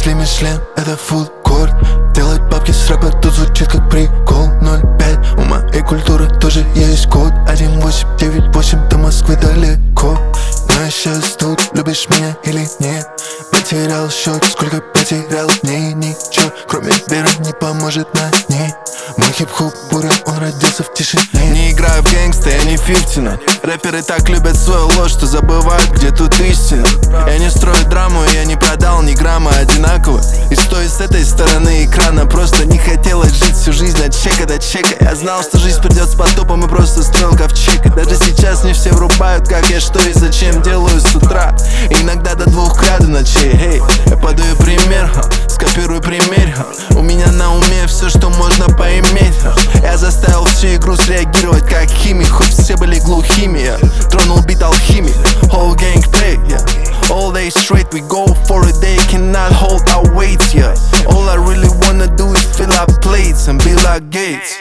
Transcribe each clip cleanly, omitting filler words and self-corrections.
росли Мишлен, это фудкорт. Делать бабки с рэпа тут звучит как прикол. 0,5, у моей культуры тоже есть код. 1898, до Москвы далеко. Но я сейчас тут, любишь меня или нет? Потерял счет, сколько потерял дней. Ничего, кроме веры, не поможет на ней. Мой хип-хоп буря, он родился в тишине. Не играю в гэнгста, я не 50. Рэперы так любят свою ложь, что забывают, где тут истина. Я не строю драму, я не продал ни грамма одинаково. И стоя с этой стороны экрана, просто не хотелось жить всю жизнь от чека до чека. Я знал, что жизнь придет с потопом и просто строил ковчег. И даже сейчас не все врубают, как я что и зачем делаю с утра. И иногда до 2 кряду ночей. Эй, я подаю пример, скопируй примерь. У меня на уме все, что можно поиметь. Я заставил всю игру среагировать как химик, хоть все были глухими. Я тронул бит алхимии. Whole gang play, yeah. All day straight, we go for it, they cannot hold our weight, yeah. All I really wanna do is fill up plates and be like Gates.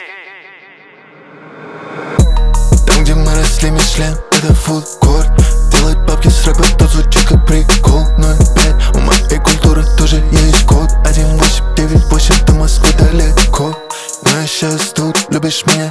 Там, где мы росли Мишлен, это фудкорт. Делать бабки с рэпа тут звучит как прикол. 0,5, у моей культуры тоже есть код. 1898, до Москвы далеко. Но я сейчас тут, любишь меня